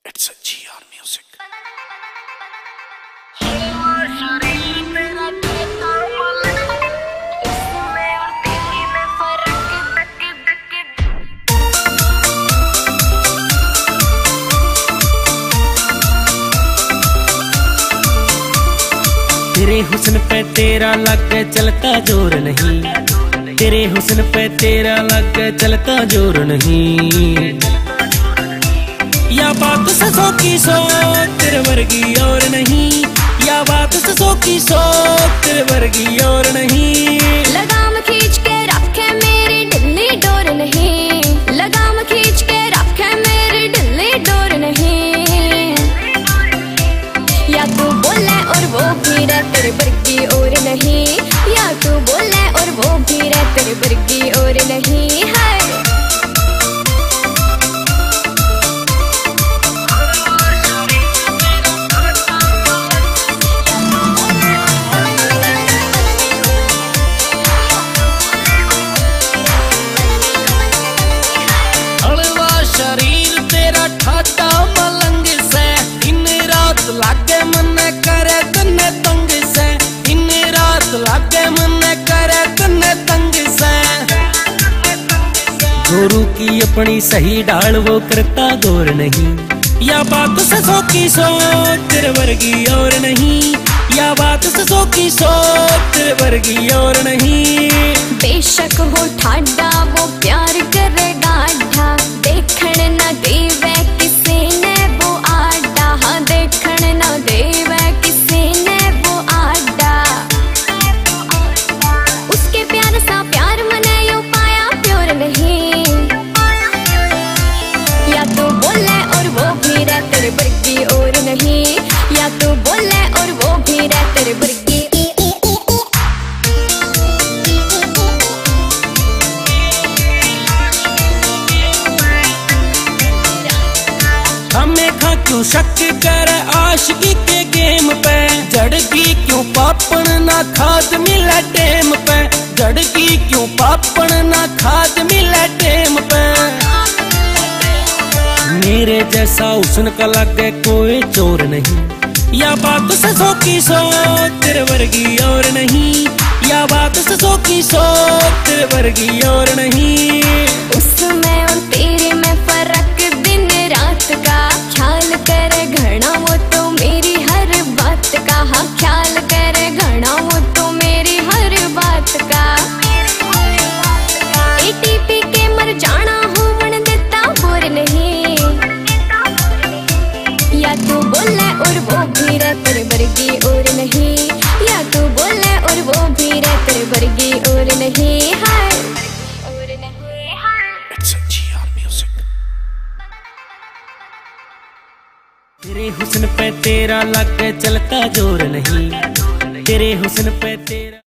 It's a GR music. तेरे हुस्न पे तेरा लग चलता जोर नहीं, तेरे हुस्न पे तेरा लग चलता जोर नहीं। या बात ससों की सो तेरे वर्गी और नहीं, या बात ससों की सो तेरे वर्गी और नहीं। लगाम खींच के रखे मेरी ढिल्ली डोर नहीं, लगाम खींच के रखे मेरी ढिल्ली डोर नहीं। या तू बोले और वो भी रहे तेरे वर्गी और नहीं, या तू बोले और वो भी रहे तेरे वर्गी और नहीं है। शरीर तेरा ठाटा मलंग से, दिन रात लागे मन करे तन्ने तंग से, दिन रात लागे मन करे तन्ने तंग से। गोरू की अपनी सही डाल वो करता गौर नहीं, या बात ससों की सो तेरे वर्गी और नहीं, या बात ससों की सो तेरे वर्गी और नहीं। बेशक हो ठाडा वो प्यार करेगा आढ़ा, देखण ना देवे किसी ने वो आडा, हाँ देखण ना देवे किसी ने वो आडा। उसके प्यार सा प्यार मने यो पाया प्योर नहीं। या तू बोले और वो भी रहे तेरे वर्गी और नहीं, या तू बोले और वो भी रहे तेरे वर्गी। हमें खा क्यों शक कर आशिकी के गेम पे, जड़की क्यों पापन ना खाद मिले टेम पे, जड़की क्यों पापन ना खाद मिले टेम पे। मेरे जैसा हुस्न का लगे कोई चोर नहीं, या बात ससों की सो तेरे वर्गी और नहीं, या बात ससों की सो तेरे वर्गी और नहीं। उसमें और तेरे में फर्क दिन रात का, ख्याल करे घना वो तो मेरी हर बात का, हाँ ख्याल करे घना वो तो मेरी हर बात का। ATP के मर जाना हूँ मन देता बोर नहीं। या तू बोले और वो भी रहे तेरे वर्गी और नहीं, या तू बोले और वो भी रहे तेरे वर्गी और नहीं है। It's a GR music. तेरे हुस्न पे तेरा लग चलता जोर नहीं, तेरे हुस्न पे तेरा